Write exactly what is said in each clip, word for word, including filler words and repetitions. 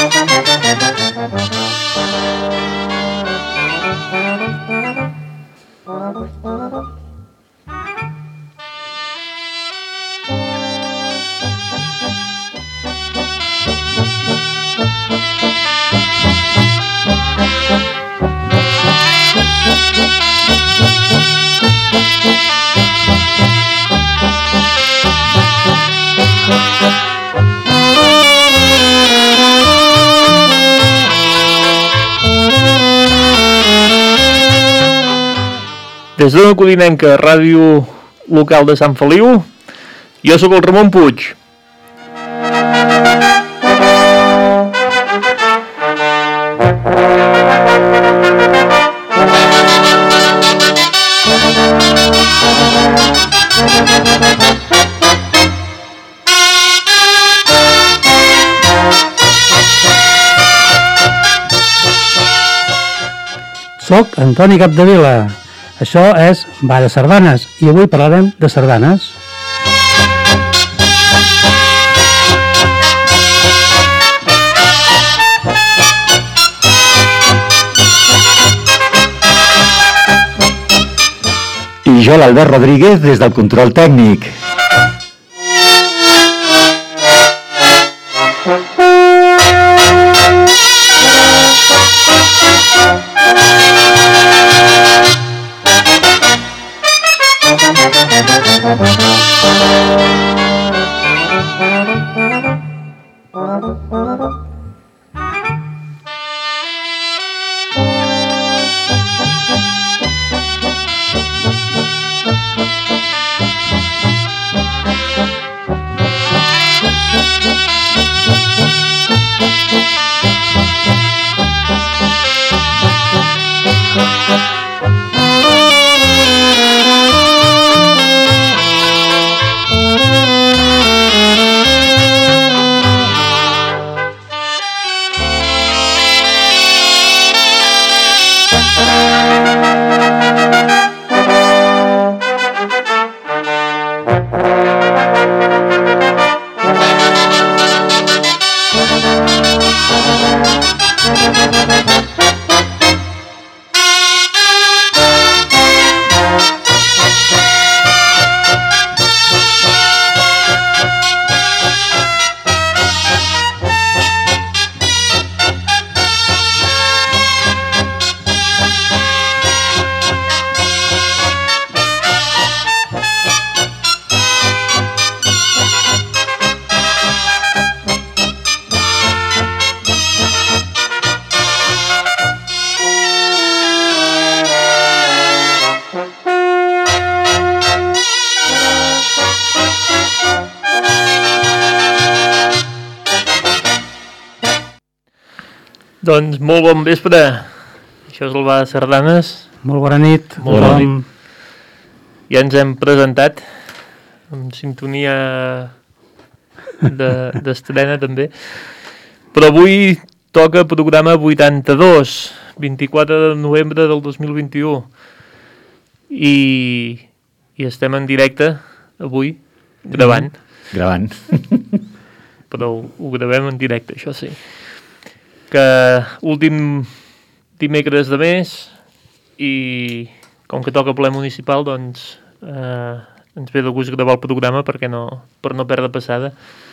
Des d'una codinenca ràdio local de Sant Feliu, jo sóc el Ramon Puig. Soc Antoni Capdevila. Això és Va de Sardanes i avui parlarem de sardanes. I jo, l'Albert Rodríguez, des del control tècnic. Doncs molt bon vespre. Això és el Va de Sardanes. Molt bona nit. Molt bona nit. Ja ens hem presentat amb sintonia d'estrena de, també. Però avui toca programa vuitanta-dos, vint-i-quatre de novembre del dos mil vint-i-u. I, i estem en directe avui, gravant. Gravant. Però ho, ho gravem en directe, això sí. Que últim dimecres de mes i com que toca ple municipal, doncs eh, ens ve de gust gravar el programa perquè no, per no perdre passada.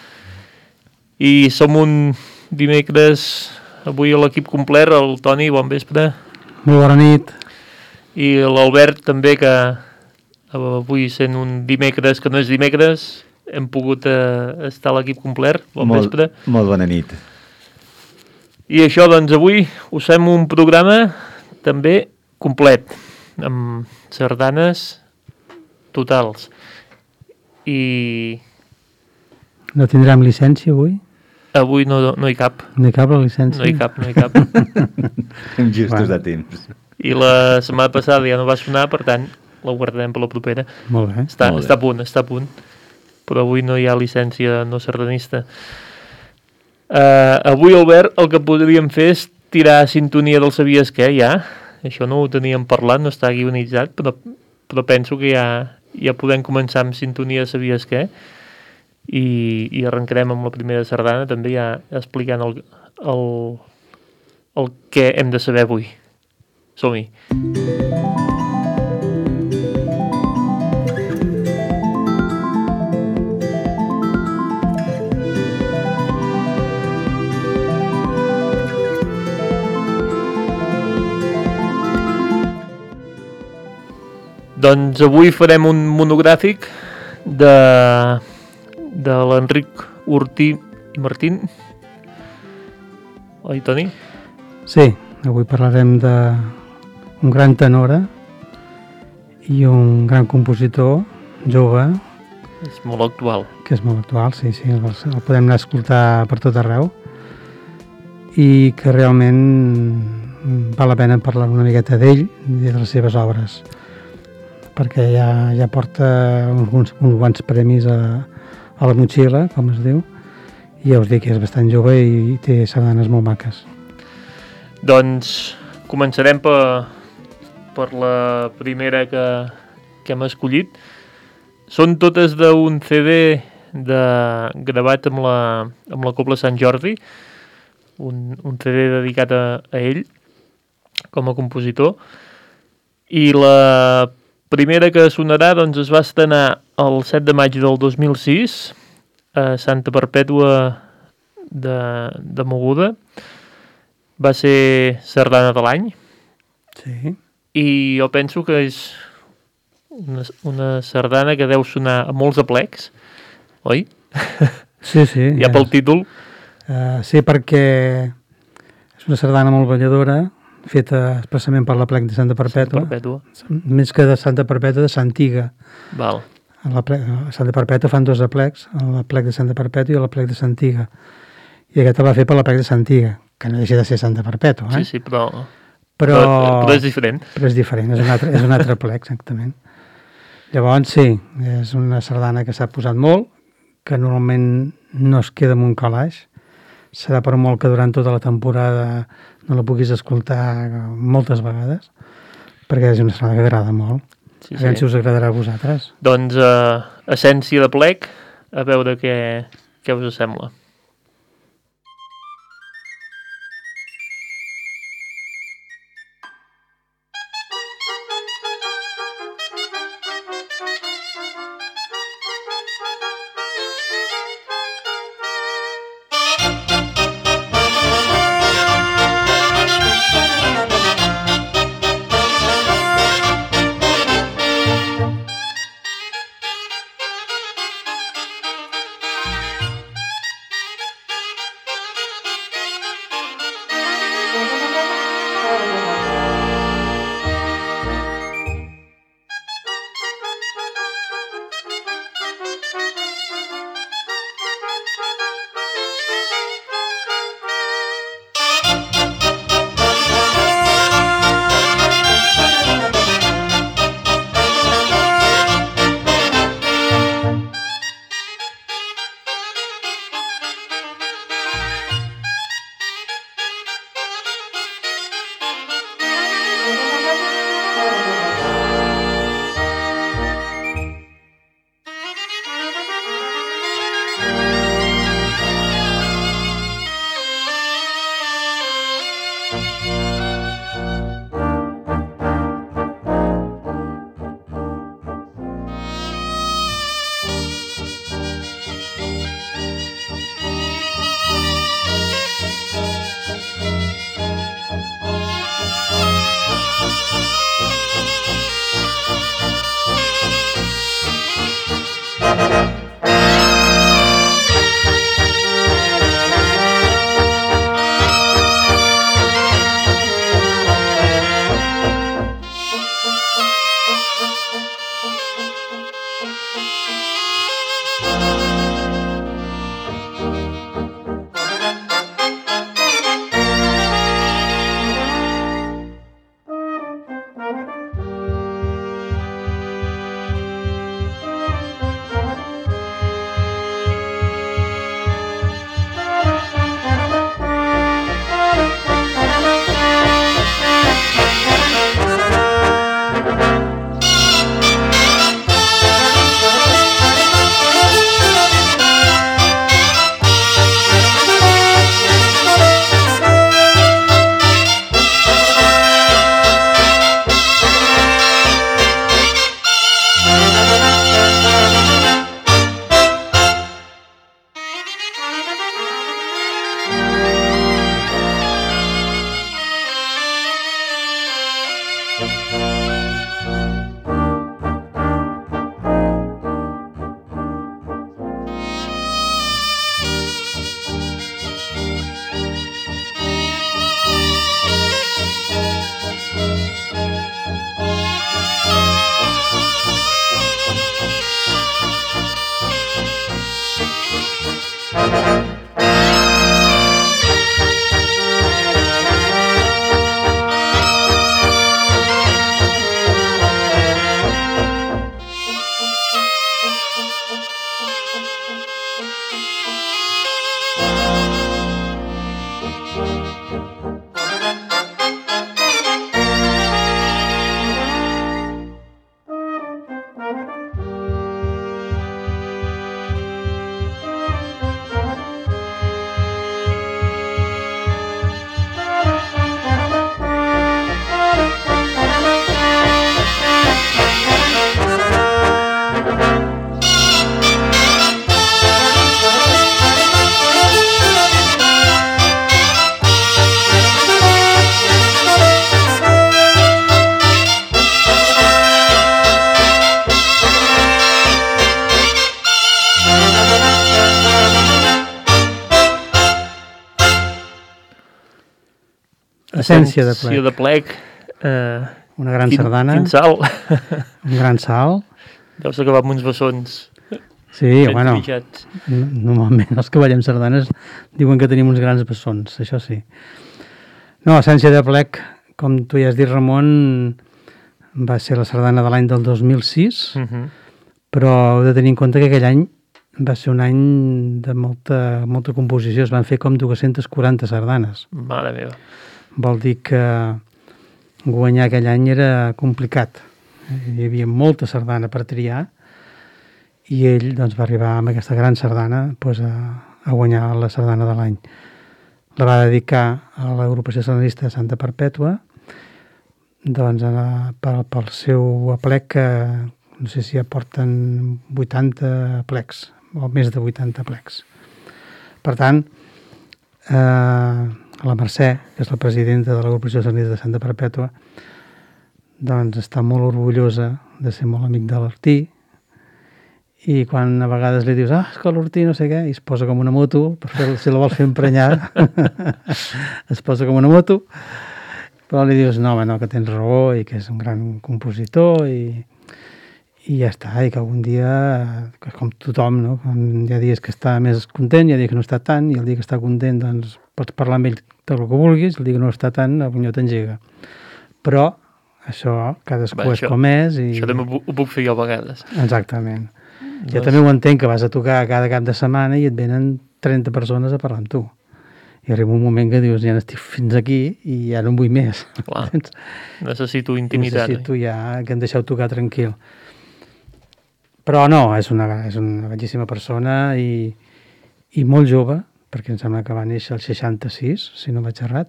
I som un dimecres avui a l'equip complet, el Toni, bon vespre. Molt bona nit. I l'Albert també, que avui sent un dimecres que no és dimecres, hem pogut eh, estar a l'equip complet, bon molt, vespre. Molt bona nit. I això, doncs, avui us fem un programa també complet, amb sardanes totals. I... No tindrem llicència avui? Avui no, no hi cap. No hi cap la llicència? No hi cap, no hi cap. Hem justos bueno. de temps. I la setmana passada ja no va sonar, per tant, la guardarem per la propera. Molt bé. Està, Molt bé. està a punt, està a punt. Però avui no hi ha llicència no sardanista. Uh, avui, Albert, el que podríem fer és tirar sintonia del Sabies Què, ja. Això no ho teníem parlat, no està guionitzat, però, però penso que ja, ja podem començar amb sintonia de Sabies Què i, i arrencarem amb la primera sardana, també ja explicant el, el, el que hem de saber avui. Som-hi. Doncs avui farem un monogràfic de, de l'Enric Ortí i Martín. Oi, Toni? Sí, avui parlarem d'un gran tenora i un gran compositor jove. És molt actual. Que és molt actual, sí, sí, el, el podem anar a escoltar per tot arreu i que realment val la pena parlar una miqueta d'ell i de les seves obres, perquè ja, ja porta uns, uns quants premis a, a la motxilla, com es diu, i ja us dic que és bastant jove i té sardanes molt maques. Doncs començarem per, per la primera que, que hem escollit. Són totes d'un C D de, gravat amb la, amb la Cobla Sant Jordi, un, un C D dedicat a, a ell com a compositor, i la primera que sonarà doncs, es va estrenar el set de maig del dos mil sis a Santa Perpètua de, de Mogoda. Va ser sardana de l'any. Sí. I jo penso que és una, una sardana que deu sonar a molts aplecs, oi? Sí, sí. Ja pel títol. Uh, sí, perquè és una sardana molt balladora, feta expressament per l'aplec de Santa Perpètua. Santa Perpètua. Més que de Santa Perpètua, de Santiga. Val. A l'aplec, a Santa Perpètua fan dos aplecs, l'aplec de Santa Perpètua i l'aplec de Santiga. I aquest el va fer per l'aplec de Santiga, que no deixa de ser Santa Perpètua, eh? Sí, sí, però... Però, però, però és diferent. Però és diferent, és un altre, és un altre aplec, exactament. Llavors, sí, és una sardana que s'ha posat molt, que normalment no es queda en un calaix. Serà per molt que durant tota la temporada no la puguis escoltar moltes vegades, perquè és una sardana que agrada molt. Sí, a veure sí. si us agradarà a vosaltres. Doncs uh, essència de plec, a veure què, què us sembla. Essència de plec. Essència de plec. Eh, Una gran quin, sardana. Quin salt. Un gran salt. Deus acabar amb uns bessons. Sí, ben bueno, trinxats. normalment els que ballem sardanes diuen que tenim uns grans bessons, això sí. No, Essència de plec, com tu ja has dit, Ramon, va ser la sardana de l'any del dos mil sis, Uh -huh. però heu de tenir en compte que aquell any va ser un any de molta, molta composició. Es van fer com dues-centes quaranta sardanes. Mare meva. Vol dir que guanyar aquell any era complicat. Hi havia molta sardana per triar i ell doncs, va arribar amb aquesta gran sardana doncs, a, a guanyar la sardana de l'any. La va dedicar a l'agrupació sardanista de Santa Perpètua doncs, a, pel, pel seu aplec, que no sé si aporten vuitanta plecs o més de vuitanta plecs. Per tant, eh, la Mercè, que és la presidenta de l'agrupació sardanista de Santa Perpètua, doncs està molt orgullosa de ser molt amic de l'Ortí, i quan a vegades li dius, ah, és que l'Ortí no sé què, i es posa com una moto, per fer, si la vols fer emprenyar, es posa com una moto, però li dius, no, home, no, que tens raó, i que és un gran compositor, i, i ja està, i que algun dia, que com tothom, no? Hi ha dies que està més content, hi ha dies que no està tant, i el dia que està content, doncs, pots parlar amb ell del que vulguis, el dia que no està tant, el bunyó t'engega. Però això, cadascú Bé, és això- com és, i... Això també ho, ho puc fer jo a vegades. Exactament. Jo Doncs- també ho entenc, que vas a tocar cada cap de setmana i et venen trenta persones a parlar amb tu. I arriba un moment que dius, ja n'estic fins aquí i ja no en vull més. Clar. Entens? Necessito intimitat. Necessito ja que em deixeu tocar tranquil. Però no, és una, és una bellíssima persona i, i molt jove, perquè em sembla que va néixer el seixanta-sis, si no vaig errat,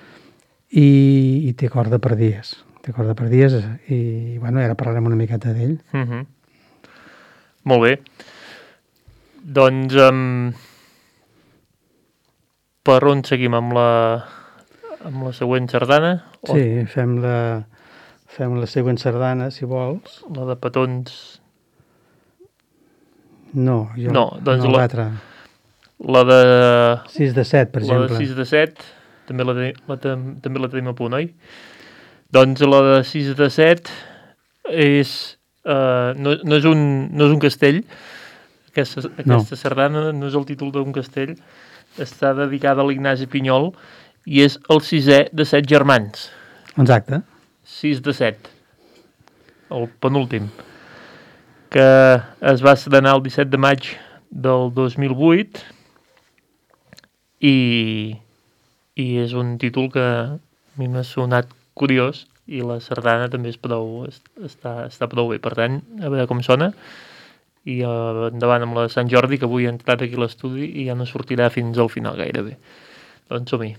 i, i té corda per dies. Té corda per dies i, bueno, ara parlarem una miqueta d'ell. Uh -huh. Molt bé. Doncs, um, per on seguim amb la, amb la següent sardana? O Sí, fem la, fem la següent sardana, si vols. la de petons? No, jo, No, doncs no la- l'altra. La de... sis de set, per la exemple. de sis de set, també la, te, la, tem- també la tenim a punt, oi? Doncs la de sis de set és... Uh, no, no, és un, no és un castell. Aquesta, aquesta No. sardana no és el títol d'un castell. Està dedicada a l'Ignasi Pinyol i és el sisè de set germans. Exacte. sis de set. El penúltim. Que es va estrenar el disset de maig del dos mil vuit i, i és un títol que a mi m'ha sonat curiós i la sardana també és prou, està, està prou bé. Per tant, a veure com sona i eh, endavant amb la de Sant Jordi, que avui ha entrat aquí a l'estudi i ja no sortirà fins al final gairebé. Doncs som-hi.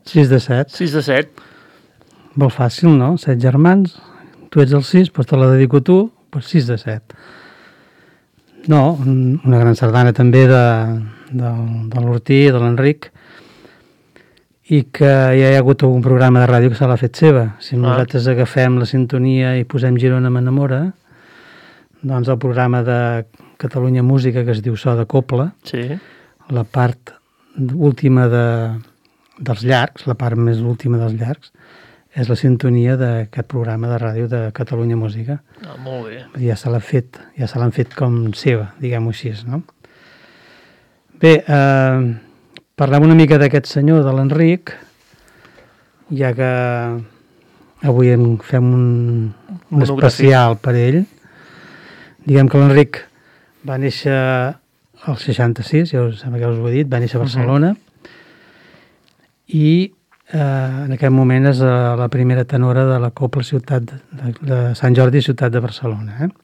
sis de set. sis de set. Molt fàcil, no? Set germans, tu ets el sis, doncs te la dedico a tu, doncs sis de set. No, una gran sardana també de, de, de l'Ortí, de l'Enric, i que ja hi ha hagut algun programa de ràdio que se l'ha fet seva. Si ah. nosaltres agafem la sintonia i posem Girona m'enamora, doncs el programa de Catalunya Música, que es diu So de Copla, sí. La part última de, dels llargs, la part més última dels llargs, és la sintonia d'aquest programa de ràdio de Catalunya Música. Ah, molt bé. Ja se l'ha fet, ja se l'han fet com seva, diguem-ho així, no? Bé, eh, parlem una mica d'aquest senyor, de l'Enric, ja que avui en fem un, un especial per ell. Diguem que l'Enric va néixer al seixanta-sis, ja us, sembla que us ho he dit, va néixer a Barcelona, uh-huh. i eh, en aquest moment és la primera tenora de la Copla Ciutat de, de, de Sant Jordi, Ciutat de Barcelona. Eh?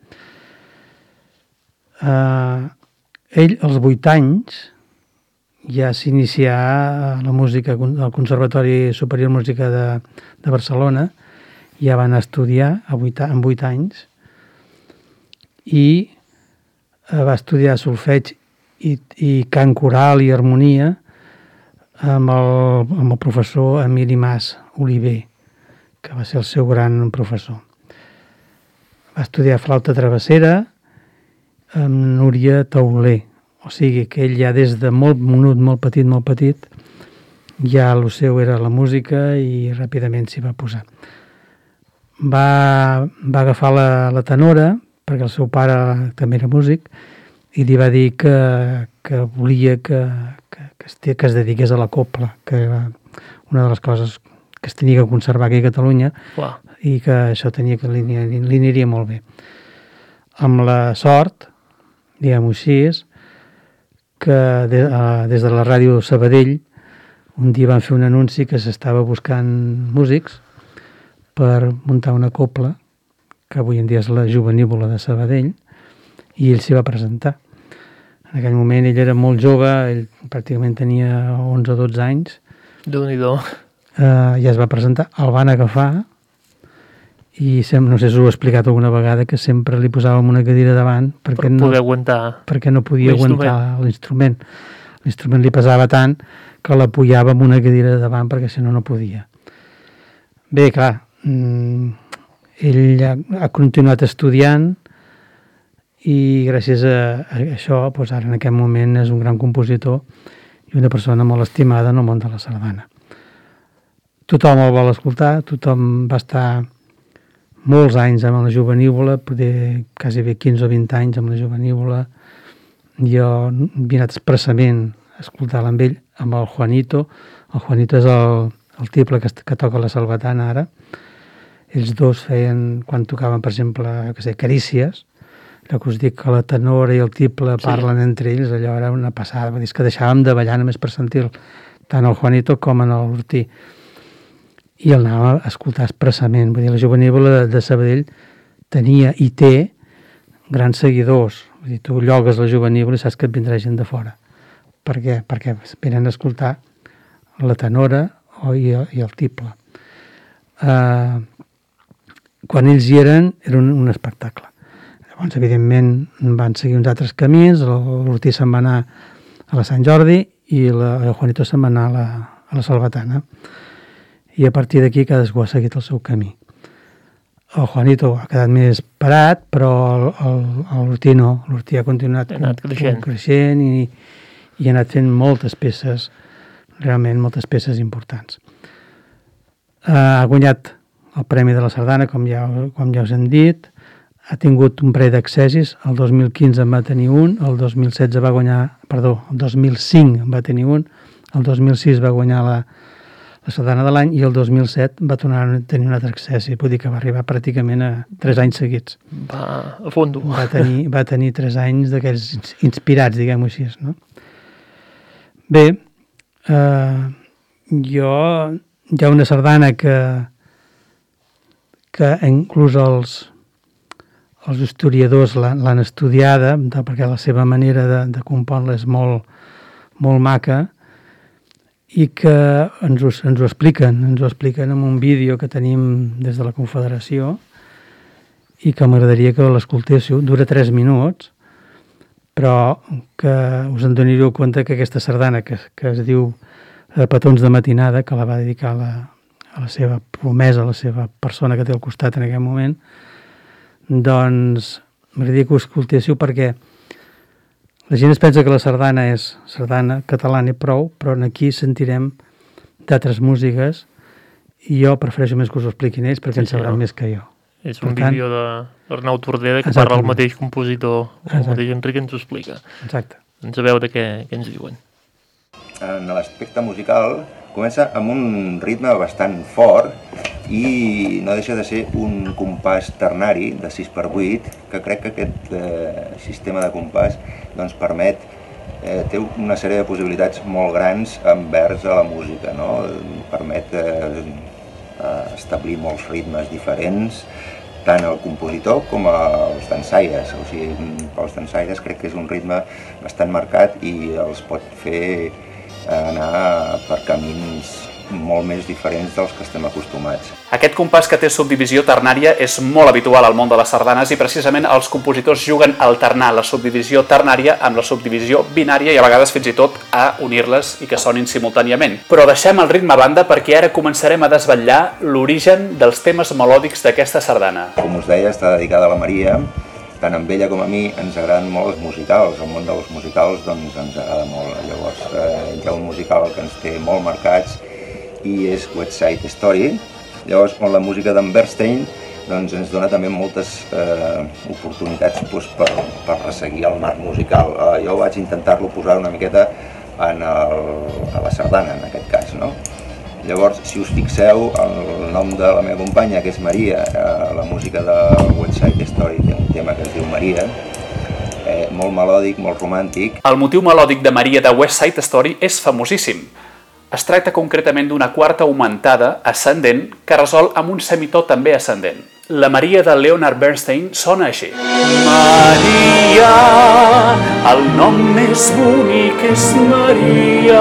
Eh, ell, als vuit anys, ja s'inicià la música al Conservatori Superior de Música de, de Barcelona, ja van estudiar a vuit, amb vuit anys, i va estudiar solfeig i, i cant coral i harmonia amb el, amb el professor Emili Mas Oliver, que va ser el seu gran professor. Va estudiar flauta travessera amb Núria Tauler. O sigui que ell ja des de molt menut, molt petit, molt petit, ja el seu era la música i ràpidament s'hi va posar. Va, va agafar la, la tenora, perquè el seu pare també era músic, i li va dir que, que volia que, que, que, es, que es dediqués a la copla, que era una de les coses que es tenia que conservar aquí a Catalunya, wow. I que això tenia que li, li aniria molt bé. Amb la sort, diguem-ho així, que de, uh, des de la ràdio Sabadell un dia van fer un anunci que s'estava buscant músics per muntar una copla, que avui en dia és la Jovenívola de Sabadell, i ell s'hi va presentar. En aquell moment ell era molt jove, ell pràcticament tenia onze o dotze anys. Déu-n'hi-do. Uh, ja es va presentar, el van agafar, i sempre, no sé si us ho he explicat alguna vegada, que sempre li posàvem una cadira davant perquè, per no, poder aguantar perquè no podia aguantar l'instrument. L'instrument li pesava tant que l'apujava amb una cadira davant perquè si no no podia. Bé, clar, ell ha, ha continuat estudiant i gràcies a, a això, doncs ara en aquest moment és un gran compositor i una persona molt estimada en el món de la sardana. Tothom el vol escoltar, tothom va estar molts anys amb la Jovenívola, poder quasi bé quinze o vint anys amb la Jovenívola. Jo he anat expressament a escoltar-la amb ell, amb el Juanito. El Juanito és el, el tiple que, que toca la salvatana ara. Ells dos feien, quan tocaven, per exemple, que sé, carícies, allò que us dic que la tenora i el tiple sí. Parlen entre ells, allò era una passada. Vull dir, és que deixàvem de ballar només per sentir tant el Juanito com en l'Ortí. I el anava a escoltar expressament. Vull dir, la Jovenívola de, de Sabadell tenia i té grans seguidors. Vull dir, tu llogues la Jovenívola i saps que et vindrà gent de fora. Per què? Perquè venen a escoltar la tenora o, i, i el tiple. Uh, quan ells hi eren, era un, un espectacle. Llavors, evidentment, van seguir uns altres camins. L'Ortí se'n va anar a la Sant Jordi i la, el Juanito se'n va anar a la, a la Salvatana. I a partir d'aquí cadascú ha seguit el seu camí. El Juanito ha quedat més parat, però l'Ortí no. L'Ortí ha continuat ha anat creixent, creixent i, i ha anat fent moltes peces, realment moltes peces importants. Ha guanyat el Premi de la Sardana, com ja, com ja us hem dit, ha tingut un parell d'accessis, el dos mil quinze en va tenir un, el dos mil setze va guanyar, perdó, el dos mil cinc en va tenir un, el dos mil sis va guanyar la la sardana de l'any, i el dos mil set va tornar a tenir un altre accessi, vull dir que va arribar pràcticament a tres anys seguits. Va a fondo. Va tenir, va tenir tres anys d'aquells inspirats, diguem-ho així, no? Bé, eh, jo hi ha una sardana que que inclús els, els historiadors l'han estudiada, perquè la seva manera de, de compondre és molt, molt maca, i que ens ho, ens ho expliquen, ens ho expliquen en un vídeo que tenim des de la Confederació i que m'agradaria que l'escoltéssiu. Dura tres minuts, però que us en donaríeu compte que aquesta sardana que, que es diu eh, Petons de matinada, que la va dedicar a la, a la seva promesa, a la seva persona que té al costat en aquell moment, doncs m'agradaria que ho escoltéssiu perquè la gent es pensa que la sardana és sardana catalana i prou, però aquí sentirem d'altres músiques i jo prefereixo més que us ho expliquin ells perquè sí, en sabran no. més que jo. És un tant, vídeo d'Arnau Tordera que parla el mateix compositor, el mateix Enric ens ho explica. Exacte. Doncs a veure què, què ens diuen. En l'aspecte musical comença amb un ritme bastant fort i no deixa de ser un compàs ternari de sis per vuit, que crec que aquest eh, sistema de compàs doncs, permet, eh, té una sèrie de possibilitats molt grans envers a la música, no? Permet eh, establir molts ritmes diferents, tant el compositor com els dansaires. O sigui, pels dansaires crec que és un ritme bastant marcat i els pot fer anar per camins molt més diferents dels que estem acostumats. Aquest compàs que té subdivisió ternària és molt habitual al món de les sardanes i precisament els compositors juguen a alternar la subdivisió ternària amb la subdivisió binària i a vegades fins i tot a unir-les i que sonin simultàniament. Però deixem el ritme a banda perquè ara començarem a desvetllar l'origen dels temes melòdics d'aquesta sardana. Com us deia, està dedicada a la Maria. Tant amb ella com a mi ens agraden molt els musicals. El món dels musicals doncs, ens agrada molt. Llavors eh, hi ha un musical que ens té molt marcats i és West Side Story. Llavors, on la música d'en Bernstein doncs, ens dona també moltes eh, oportunitats doncs, per, per resseguir el marc musical. Eh, jo vaig intentar-lo posar una miqueta en el, a la sardana, en aquest cas, no? Llavors, si us fixeu, el nom de la meva companya, que és Maria, eh, la música de West Side Story té un tema que es diu Maria, eh, molt melòdic, molt romàntic. El motiu melòdic de Maria de West Side Story és famosíssim. Es tracta concretament d'una quarta augmentada ascendent que resol amb un semitó també ascendent. La Maria de Leonard Bernstein sona així. Maria, el nom més bonic és Maria.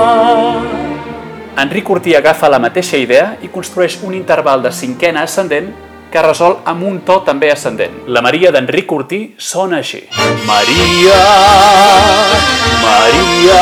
Enric Ortí agafa la mateixa idea i construeix un interval de cinquena ascendent que resol amb un to també ascendent. La Maria d'Enric Ortí sona així. Maria, Maria...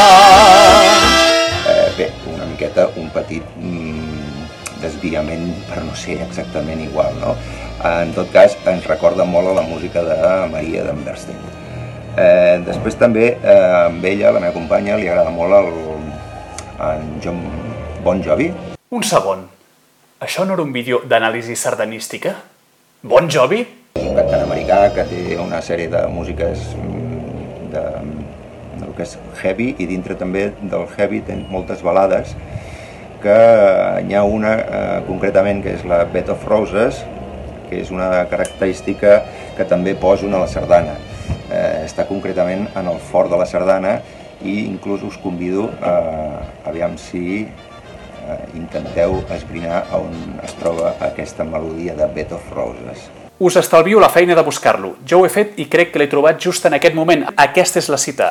Bé, una miqueta, un petit mm, desviament per no ser exactament igual, no? En tot cas, ens recorda molt a la música de Maria d'en Bernstein. Eh, després també, eh, amb ella, la meva companya, li agrada molt el, en John Bon Jovi. Un segon. Això no era un vídeo d'anàlisi sardanística? Bon Jovi? És un cantant americà que té una sèrie de músiques de... que és heavy, i dintre també del heavy té moltes balades, que hi ha una eh, concretament que és la Bed of Roses, que és una característica que també poso a la sardana. Eh, està concretament en el fort de la sardana i inclús us convido a eh, aviam si eh, intenteu esbrinar on es troba aquesta melodia de Bed of Roses. Us estalvio la feina de buscar-lo. Jo ho he fet i crec que l'he trobat just en aquest moment. Aquesta és la cita.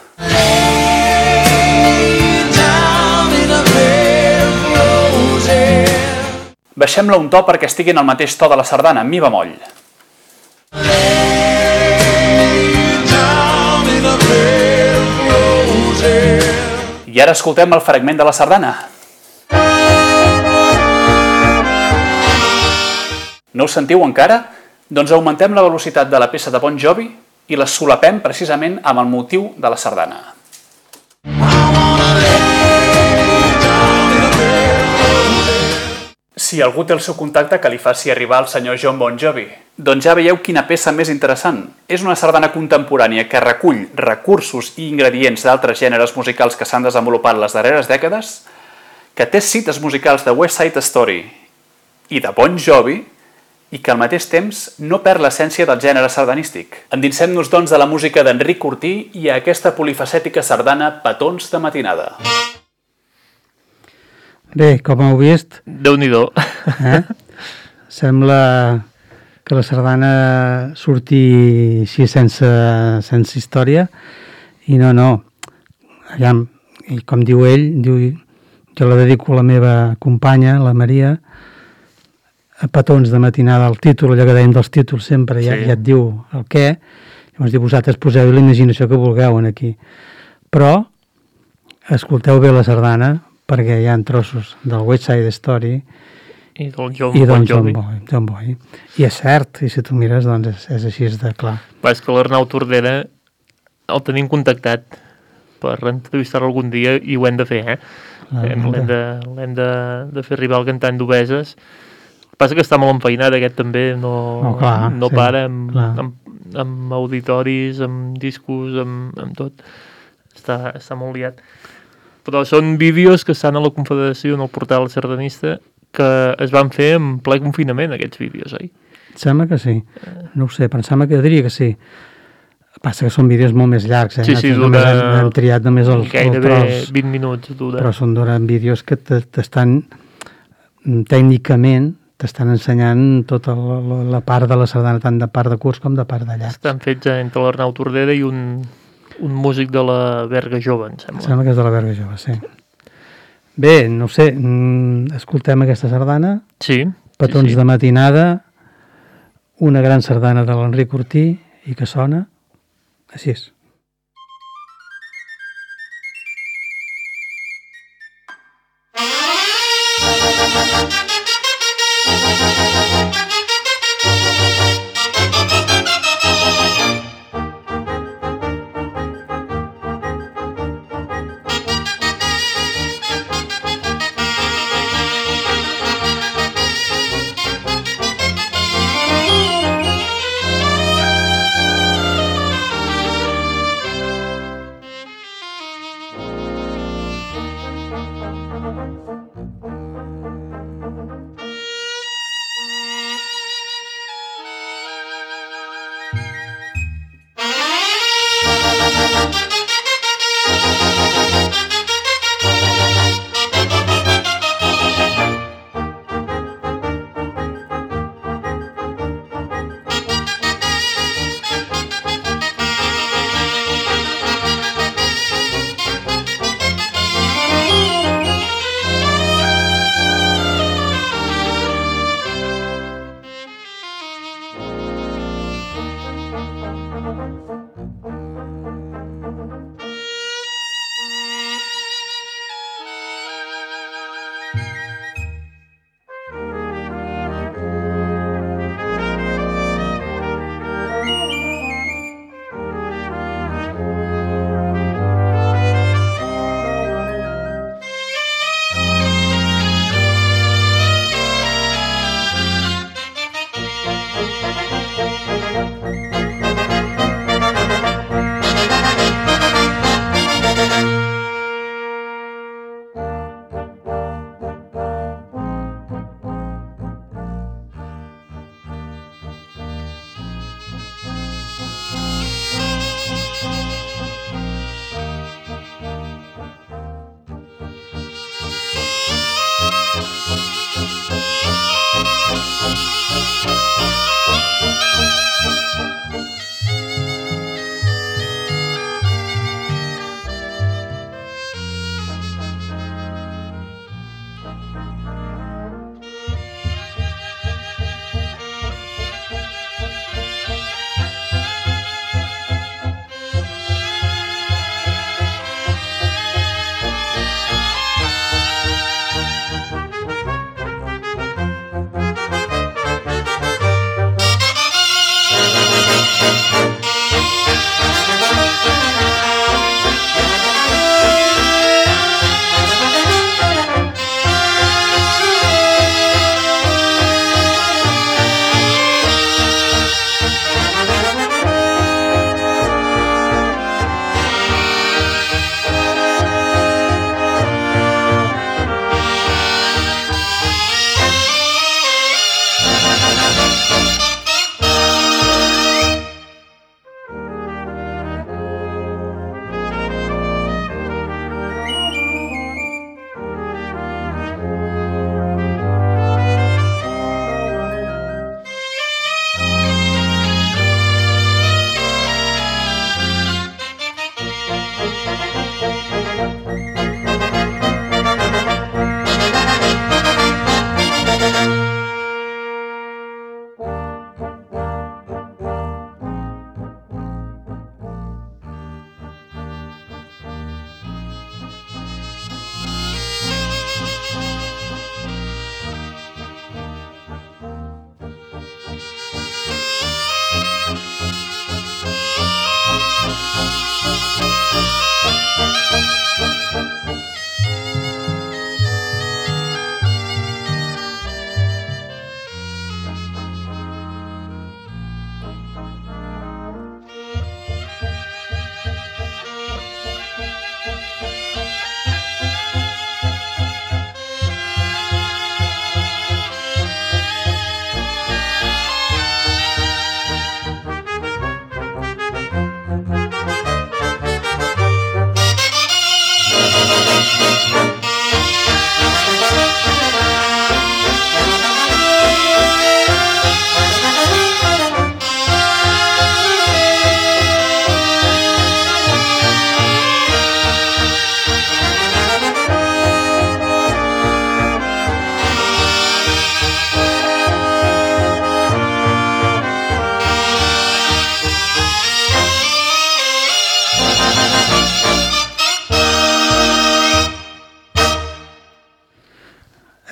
Baixem-la un to perquè estigui en el mateix to de la sardana, mi bemoll. I ara escoltem el fragment de la sardana. No ho sentiu encara? Doncs augmentem la velocitat de la peça de Bon Jovi i la solapem precisament amb el motiu de la sardana. Si algú té el seu contacte, que li faci arribar al senyor John Bon Jovi. Doncs ja veieu quina peça més interessant. És una sardana contemporània que recull recursos i ingredients d'altres gèneres musicals que s'han desenvolupat les darreres dècades, que té cites musicals de West Side Story i de Bon Jovi, i que al mateix temps no perd l'essència del gènere sardanístic. Endinsem-nos, doncs, de la música d'Enric Ortí i a aquesta polifacètica sardana Petons de matinada. Bé, com heu vist... Déu-n'hi-do. Eh? Sembla que la sardana surti així sense, sense història, i no, no. Aviam, i com diu ell, diu, jo la dedico a la meva companya, la Maria, a petons de matinada, el títol, allò que dèiem dels títols sempre, ja, Sí. ja et diu el què, llavors diu, vosaltres poseu la imaginació que vulgueu en aquí. Però escolteu bé la sardana, perquè hi ha trossos del West Side Story I del John i Bon del John Jovi. Boy, John Boy. I és cert, i si tu mires, doncs és, és així de clar. Va, és que l'Arnau Tordera el tenim contactat per entrevistar-lo algun dia i ho hem de fer, eh? Ah, Hem- molt L'hem bé. de, l'hem de, de fer arribar al cantant d'Obeses. El que passa que està molt enfeinat aquest també, no, Oh, clar, no sí, para amb, clar. amb, amb auditoris, amb discos, amb, amb tot. Està, està molt liat. Però són vídeos que estan a la Confederació, en el portal sardanista, que es van fer en ple confinament, aquests vídeos, oi? Sembla que sí. No ho sé, pensava que diria que sí. Passa que són vídeos molt més llargs, eh? Sí, sí, Nosaltres només dura hem, hem triat només el, el Gairebé tros, vint minuts dura. però són durant vídeos que te- t'estan mm, tècnicament t'estan ensenyant tota la, la, la part de la sardana, tant de part de curs com de part de llarg. Estan fets entre l'Arnau Tordera i un, un músic de la Berga Jove, em sembla. Sembla que és de la Berga Jove, sí. Bé, no ho sé, mm, escoltem aquesta sardana, Sí. petons sí, sí. de matinada, una gran sardana de l'Enric Ortí i que sona així és.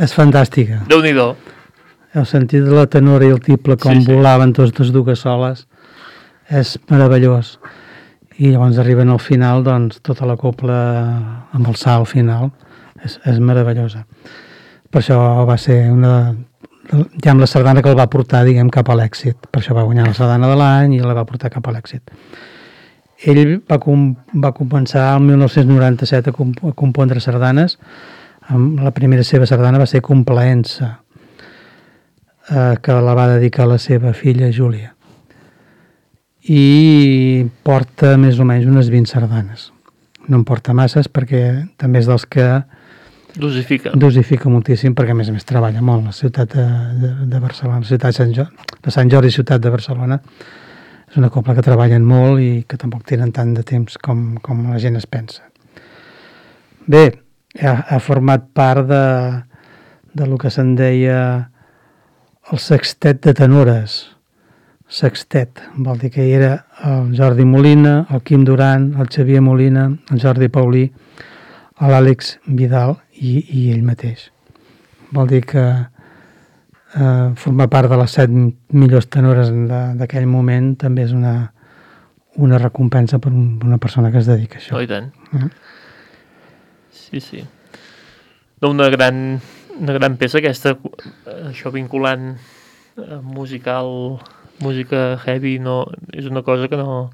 És fantàstica. Déu-n'hi-do. El sentit de la tenora i el tiple, com Sí, sí. volaven totes dues soles, és meravellós. I llavors arriben al final, doncs, tota la copla amb el salt final, és, és meravellosa. Per això va ser una... ja amb la sardana que el va portar, diguem, cap a l'èxit. Per això va guanyar la sardana de l'any i la va portar cap a l'èxit. Ell va, com, va començar el mil nou-cents noranta-set a, comp a compondre sardanes. La primera seva sardana va ser Complaença, eh, que la va dedicar a la seva filla Júlia. I porta més o menys unes vint sardanes. No en porta masses perquè també és dels que Dosifica. dosifica moltíssim, perquè a més a més treballa molt la ciutat de, de, de Barcelona, la ciutat de Sant, jo de Sant Jordi, ciutat de Barcelona. És una copla que treballen molt i que tampoc tenen tant de temps com, com la gent es pensa. Bé, ha, ha format part de, de lo que se'n deia el sextet de tenores. Sextet, vol dir que hi era el Jordi Molina, el Quim Duran, el Xavier Molina, el Jordi Paulí, l'Àlex Vidal i, i ell mateix. Vol dir que eh, formar part de les set millors tenores d'aquell moment també és una, una recompensa per un, una persona que es dedica a això. Oh, i tant. Eh? Sí, sí. Una gran, una gran peça aquesta, això vinculant eh, musical, música heavy, no, és una cosa que no...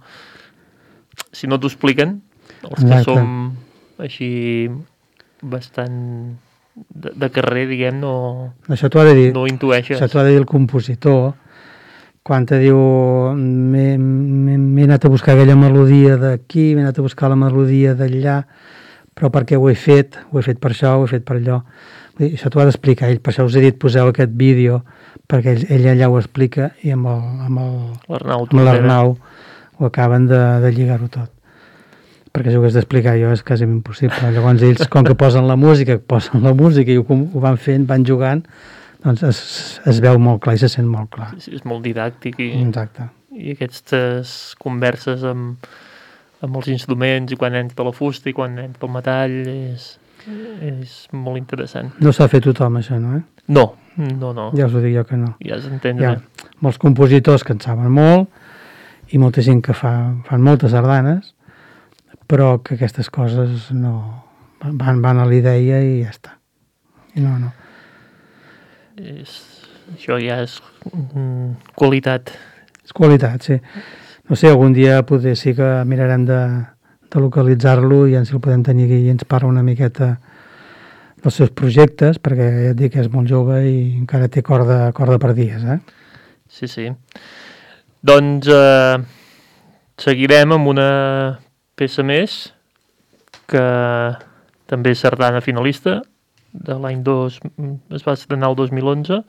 Si no t'ho expliquen, els que Exacte. som així bastant de, de carrer, diguem, no, Això t'ho ha de dir, no ho intueixes. això t'ho ha de dir el compositor, quan te diu m'he m'he anat a buscar aquella melodia d'aquí, m'he anat a buscar la melodia d'allà, però perquè ho he fet, ho he fet per això, ho he fet per allò. Vull dir, això t'ho ha d'explicar ell, per això us he dit poseu aquest vídeo, perquè ell, ell allà ho explica i amb el, amb el, L'Arnau amb Tordera. l'Arnau ho acaben de, de lligar-ho tot. Perquè si ho hagués d'explicar jo és quasi impossible. Llavors ells, com que posen la música, posen la música i ho, ho van fent, van jugant, doncs es, es veu molt clar i se sent molt clar. Sí, és molt didàctic i, Exacte. i aquestes converses amb, amb els instruments i quan entra la fusta i quan entra el metall és, és molt interessant. No s'ha fet tothom això, no? Eh? No, no, no. Ja us ho dic jo que no. Ja has Hi d'entendre. ha molts compositors que en saben molt i molta gent que fa, fan moltes sardanes, però que aquestes coses no van, van a l'idea i ja està. I no, no. És, això ja és mm, qualitat. És qualitat, sí. No sé, algun dia potser sí que mirarem de, de localitzar-lo i ens el podem tenir aquí i ens parla una miqueta dels seus projectes, perquè ja et dic que és molt jove i encara té corda, corda per dies, eh? Sí, sí. Doncs eh, seguirem amb una peça més que també és sardana finalista de l'any dos, es va estrenar el dos mil onze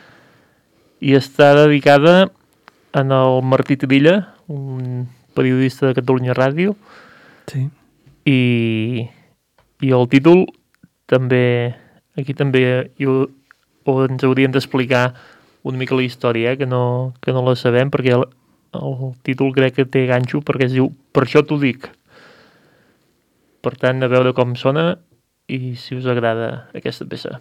i està dedicada en el Martí Trilla, un periodista de Catalunya Ràdio, Sí. i, i el títol també, aquí també hi, ho, ens haurien d'explicar una mica la història, eh? que, no, que no la sabem, perquè el, el títol crec que té ganxo, perquè es diu Per això t'ho dic. Per tant, a veure com sona i si us agrada aquesta peça.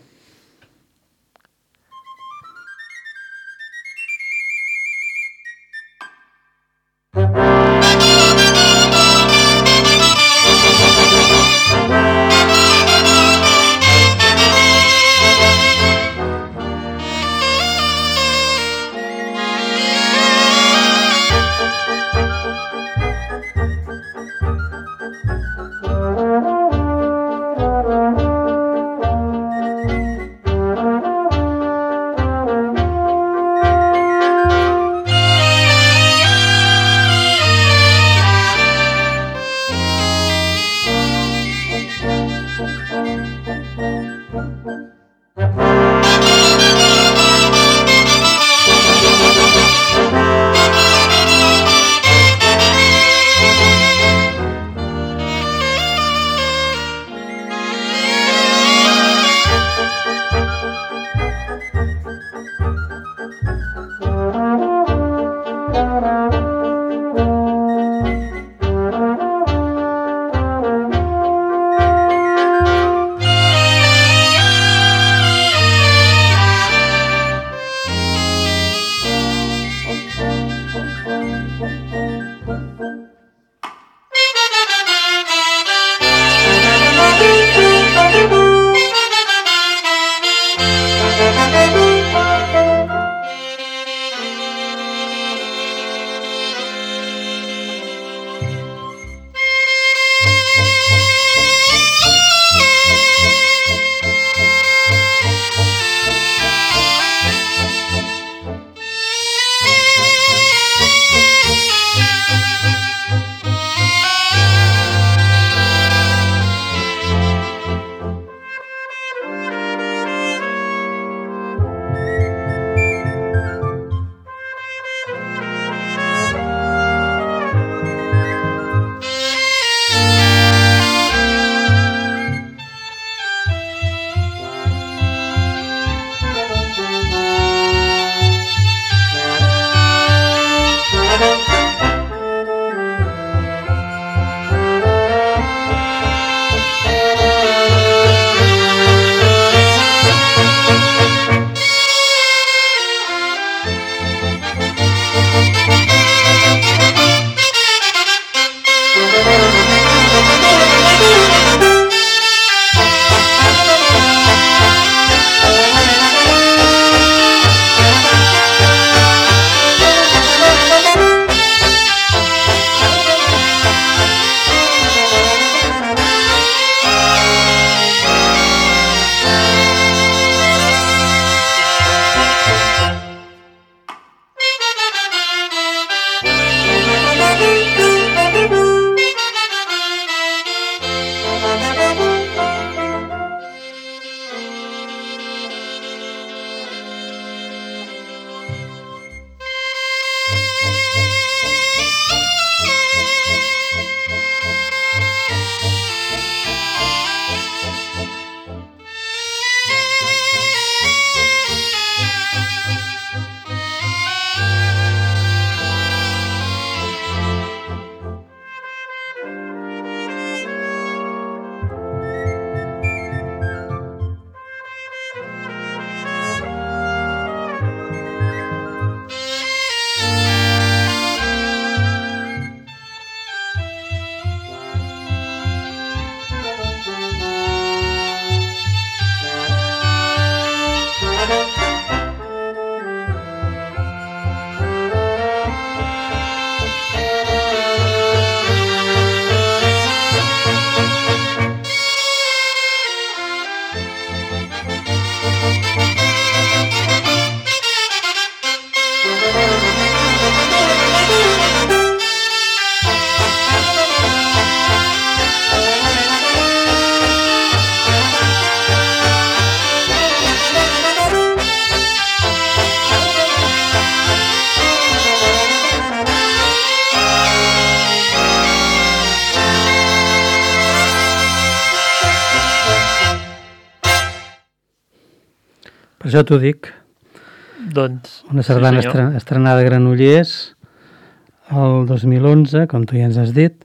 per això t'ho dic. Doncs, Una sardana sí, estre- estrenada a Granollers el dos mil onze, com tu ja ens has dit,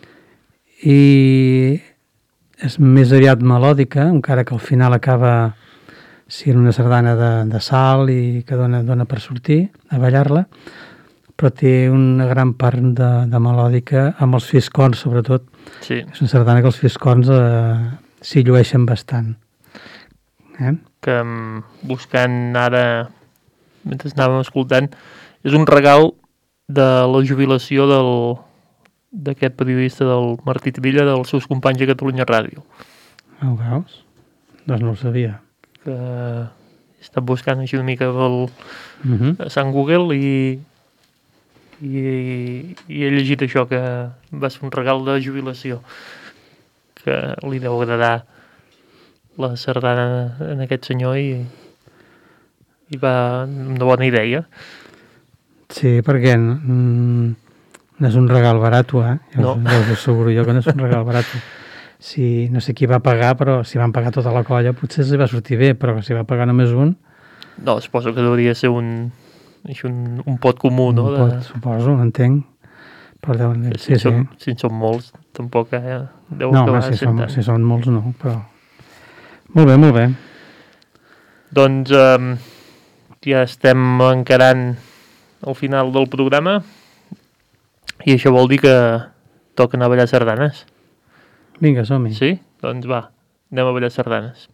i és més aviat melòdica, encara que al final acaba sent una sardana de, de salt i que dona, dona per sortir a ballar-la, però té una gran part de, de melòdica amb els fiscorns, sobretot. sí. És una sardana que els fiscorns eh, s'hi llueixen bastant. Eh? Que mm, buscant ara, mentre anàvem escoltant, és un regal de la jubilació del d'aquest periodista del Martí Trilla, dels seus companys a Catalunya Ràdio, Ho veus? Doncs no ho sabia. que he estat buscant així una mica pel, Uh -huh. a Sant Google i, i, i he llegit això, que va ser un regal de jubilació, que li deu agradar la sardana en aquest senyor i, i va amb una bona idea. Sí, perquè mm, no és un regal barat, eh? Ja us, No. ja us asseguro jo que no és un regal barat. Si, no sé qui va pagar, però si van pagar tota la colla potser se va sortir bé, però si va pagar només un, No, suposo que hauria ser un, així un, un pot comú, no? un pot, suposo, entenc. Però deu, De, sí, si, sí. Som, si en són molts, tampoc eh, deu No, acabar home, si sent són, tant. si són molts no, però... Molt bé, molt bé. Doncs um, ja estem encarant el final del programa i això vol dir que toca anar a ballar sardanes. Vinga, som-hi. Sí? Doncs va, anem a ballar sardanes.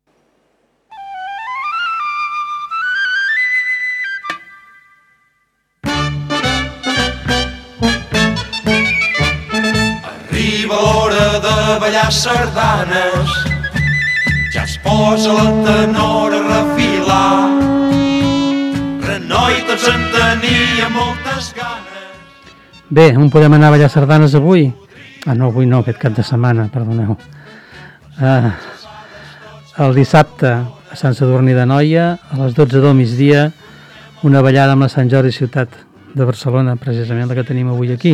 Arriba l'hora de ballar sardanes, ja es posa la tenora a refilar. Renoi, tots en tenia moltes ganes. Bé, on podem anar a ballar sardanes avui? Ah, no, avui no, aquest cap de setmana, perdoneu. Ah, el dissabte a Sant Sadurní d'Anoia, a les dotze del migdia, una ballada amb la Sant Jordi Ciutat de Barcelona, precisament la que tenim avui aquí.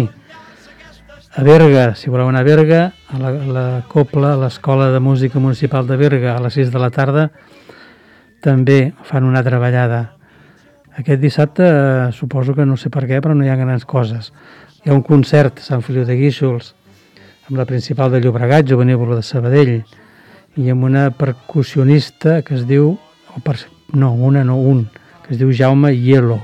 A Berga, si voleu anar a Berga, a la, la Copla, a l'Escola de Música Municipal de Berga, a les sis de la tarda, també fan una altra ballada. Aquest dissabte eh, suposo que no sé per què, però no hi ha grans coses. Hi ha un concert a Sant Feliu de Guíxols amb la principal de Llobregat, Jovenívola de Sabadell, i amb una percussionista que es diu, o per, no, una no, un, que es diu Jaume Hielo.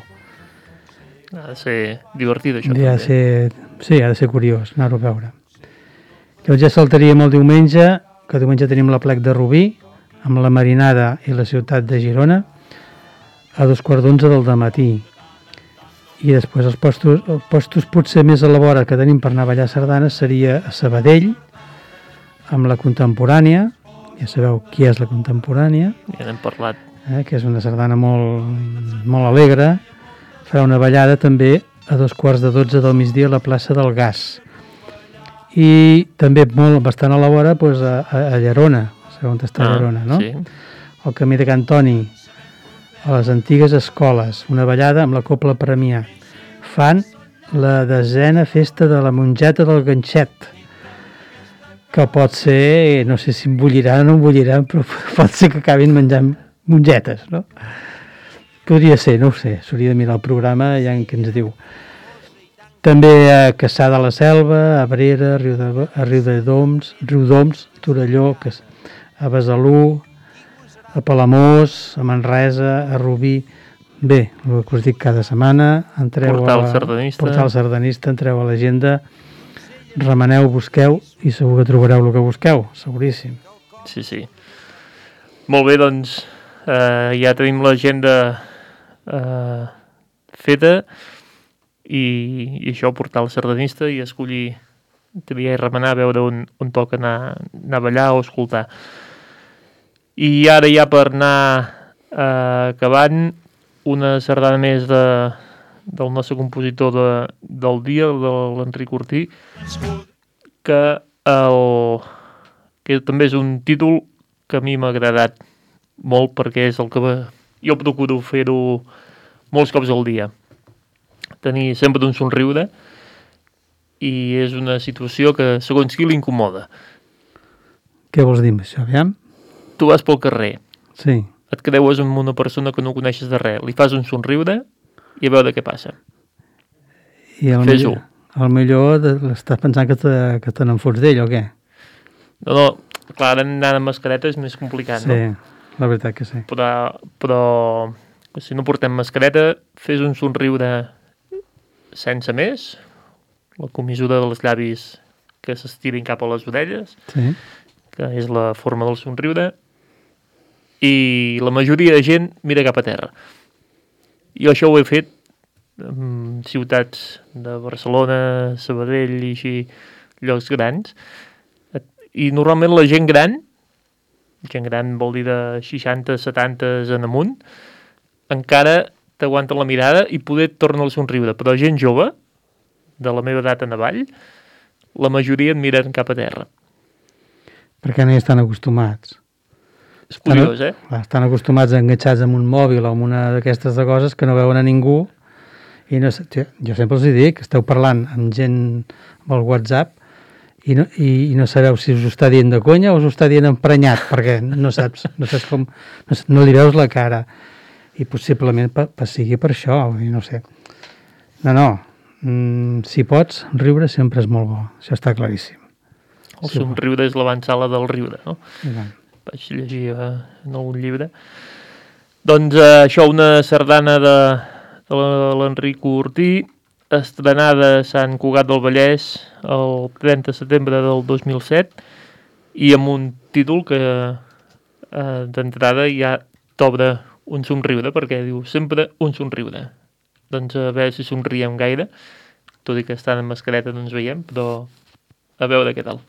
Ha de ser divertit, això, Ha de també. ser, sí, ha de ser curiós anar-ho a veure. Llavors ja saltaríem el diumenge, que diumenge tenim la plec de Rubí, amb la Marinada i la ciutat de Girona, a dos quarts d'onze del dematí. I després els postos, els postos potser més a la vora que tenim per anar a ballar sardanes seria a Sabadell, amb la Contemporània, ja sabeu qui és la Contemporània, Ja n'hem parlat. eh, que és una sardana molt, molt alegre. Farà una ballada també a dos quarts de dotze del migdia a la plaça del Gas. I també molt, bastant a la vora, doncs, a, a, a Llerona, sabeu on està Ah, Llerona, no? sí. Al camí de Can Toni, a les antigues escoles, una ballada amb la Copla Premià. Fan la desena festa de la mongeta del ganxet, que pot ser, no sé si em bulliran o no em bulliran, però pot ser que acabin menjant mongetes, no? Podria ser, no ho sé, s'hauria de mirar el programa, ja en què ens diu. També a Cassà de la Selva, a Abrera, a Riu de, a Riu de Doms, Riudoms, Torelló, a Besalú, a Palamós, a Manresa, a Rubí. Bé, el que us dic cada setmana, entreu Portal a Sardanista. Portal Sardanista, entreu a l'agenda, remeneu, busqueu i segur que trobareu el que busqueu, seguríssim. Sí, sí. Molt bé, doncs eh, ja tenim l'agenda eh, feta i, i això, portar el sardanista i escollir, també ja remenar, a veure on, on toca anar, anar a ballar o escoltar. I ara ja per anar eh, acabant, una sardana més de, del nostre compositor de, del dia, de l'Enric Ortí, que, el, que també és un títol que a mi m'ha agradat molt perquè és el que va, jo procuro fer-ho molts cops al dia. Tenir sempre un somriure i és una situació que segons qui l'incomoda. Què vols dir amb això, aviam? Tu vas pel carrer, Sí. et creues amb una persona que no coneixes de res, li fas un somriure i a veure què passa. I al Fes-ho. millor, al millor de- estàs pensant que te, que te n'enfots d'ell o què? No, no, clar, ara anar amb mascareta és més complicat, Sí, no? la veritat que sí. Però, però si no portem mascareta, fes un somriure sense més, la comissura dels llavis que s'estirin cap a les orelles, Sí. que és la forma del somriure, i la majoria de gent mira cap a terra. Jo això ho he fet en ciutats de Barcelona, Sabadell i així, llocs grans, i normalment la gent gran, gent gran vol dir de seixanta, setanta en amunt, encara t'aguanta la mirada i poder et torna el somriure, però gent jove, de la meva edat en avall, la majoria et miren cap a terra. Perquè no hi estan acostumats. És curiós, eh? Clar, estan acostumats a enganxats amb un mòbil o amb una d'aquestes de coses que no veuen a ningú i no, sé- jo, jo sempre els hi dic, esteu parlant amb gent amb el WhatsApp i no, i, i no sabeu si us ho està dient de conya o us ho està dient emprenyat, perquè no saps, no saps com, no, s- no li veus la cara i possiblement pa, pa sigui per això, i no sé. No, no, mm, si pots, riure sempre és molt bo, això està claríssim. El Sí, somriure és l'avançala del riure, no? I tant. Vaig llegir eh, en algun llibre. Doncs eh, això, una sardana de, de la- l'Enric Ortí, estrenada a Sant Cugat del Vallès el trenta de setembre del dos mil set i amb un títol que eh, d'entrada ja t'obre un somriure, perquè diu sempre un somriure. Doncs a veure si somriem gaire, tot i que estan en mascareta no ens veiem, però a veure què tal.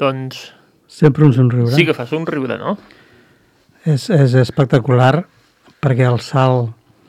doncs Sempre un somriure. sí que fa somriure, no? És, és espectacular perquè el salt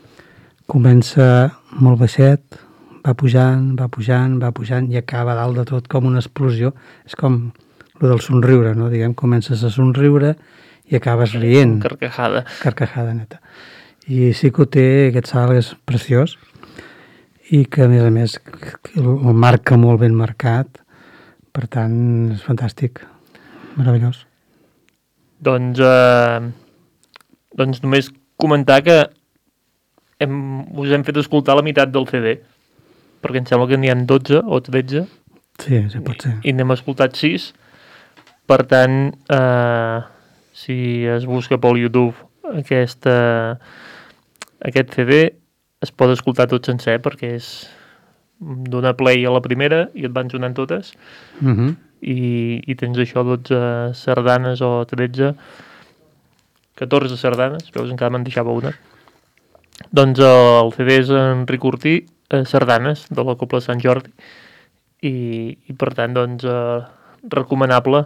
comença molt baixet, va pujant, va pujant, va pujant i acaba dalt de tot com una explosió. És com el del somriure, no? Diguem, comences a somriure i acabes rient. Carcajada. Carcajada neta. I sí que ho té, aquest salt és preciós i que a més a més el, el marca molt ben marcat, per tant és fantàstic, meravellós. Doncs, eh, doncs només comentar que hem, us hem fet escoltar la meitat del C D, perquè em sembla que n'hi ha dotze o tretze. Sí, sí pot ser. I n'hem escoltat sis. Per tant, eh, si es busca pel YouTube aquesta, aquest C D, es pot escoltar tot sencer, perquè és donar play a la primera i et van sonant totes. Uh-huh. I, i tens això, dotze sardanes o tretze, catorze sardanes, veus, encara me'n deixava una. Doncs el C D és Enric Ortí, eh, sardanes de la Cobla Sant Jordi, i, i per tant, doncs, eh, recomanable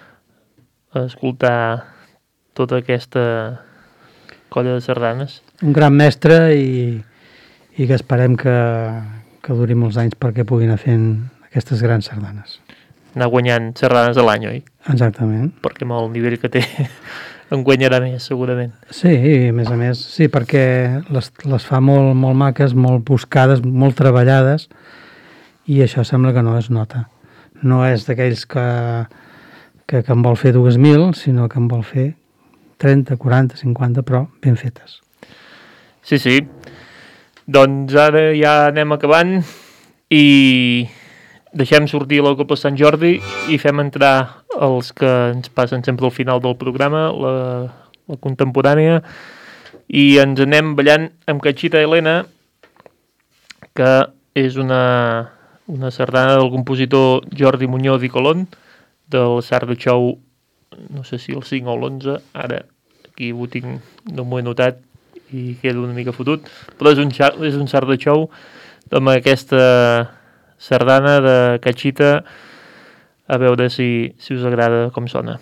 escoltar tota aquesta colla de sardanes. Un gran mestre i, i que esperem que, que duri molts anys perquè puguin anar fent aquestes grans sardanes. Anar guanyant sardanes a l'any, oi? Exactament. Perquè amb el nivell que té en guanyarà més, segurament. Sí, a més a més, sí, perquè les, les fa molt, molt maques, molt buscades, molt treballades, i això sembla que no es nota. No és d'aquells que, que, que en vol fer dues mil, sinó que en vol fer trenta, quaranta, cinquanta, però ben fetes. Sí, sí. Doncs ara ja anem acabant i deixem sortir la Cobla Sant Jordi i fem entrar els que ens passen sempre al final del programa, la, la contemporània, i ens anem ballant amb Cachita Elena, que és una, una sardana del compositor Jordi Muñoz i Colón, del Sarda Show, no sé si el cinc o l'onze, ara aquí ho tinc, no m'ho he notat i quedo una mica fotut, però és un, és un Sarda Show amb aquesta sardana de Cachita, a veure si, si us agrada com sona.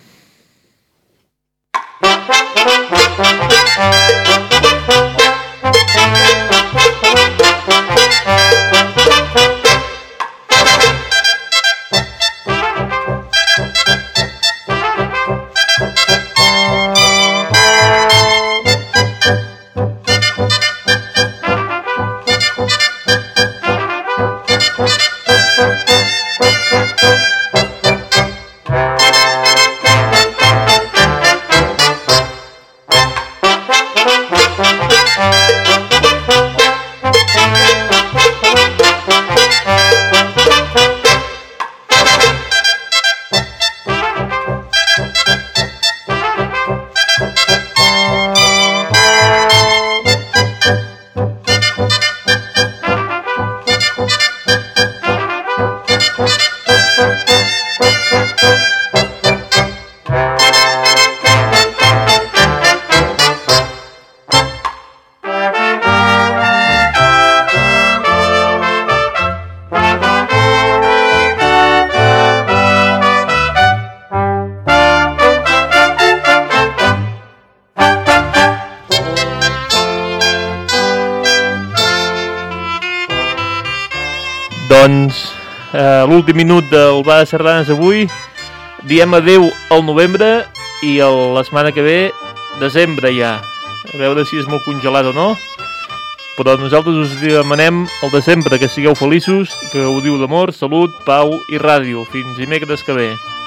Doncs eh, l'últim minut del Bar de Sardanes avui, diem adeu al novembre i el, la setmana que ve, desembre ja. A veure si és molt congelat o no, però nosaltres us demanem el de sempre, que sigueu feliços, que gaudiu d'amor, salut, pau i ràdio. Fins dimecres que ve.